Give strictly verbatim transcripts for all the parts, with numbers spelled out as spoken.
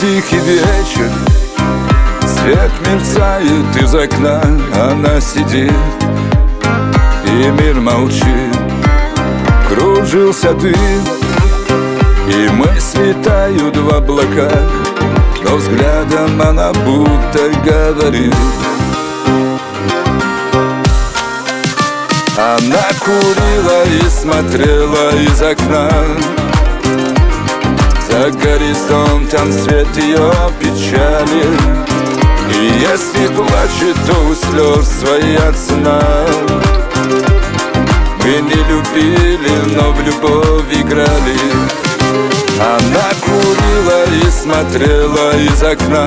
тихий вечер, свет мерцает из окна. Она сидит, и мир молчит. Кружился дым, и мысли тают в облаках, но взглядом она будто говорит. Она курила и смотрела из окна. За горизонтом свет ее печали, и если плачет, то у слез свои от сна. Мы не любили, но в любовь играли. Она курила и смотрела из окна.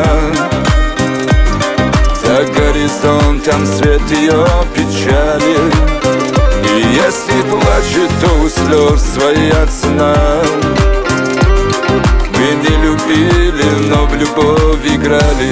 За горизонтом свет ее печали, и если плачет, то у слез свои от сна. Мы не любили, но в любовь играли.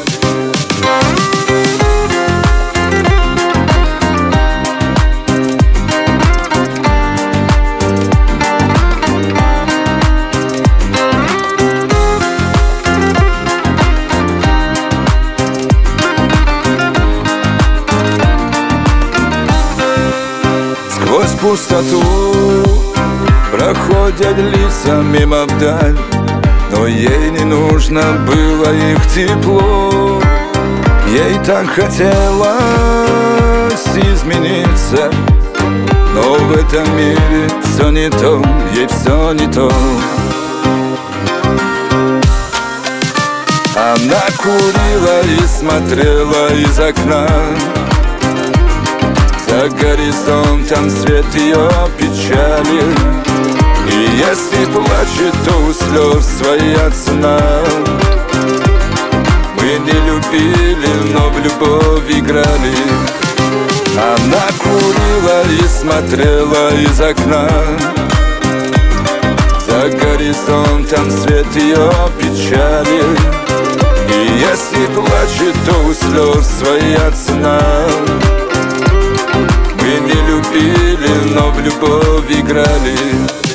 Сквозь пустоту проходят лица мимо вдаль, но ей не нужно было их тепло. Ей так хотелось измениться, но в этом мире все не то, ей все не то. Она курила и смотрела из окна. За горизонтом свет ее печали, и если плачет, то у слез свои от сна. Мы не любили, но в любовь играли. Она курила и смотрела из окна. За горизонтом свет ее печали, и если плачет, то у слез свои от сна. Мы не любили, но в любовь играли.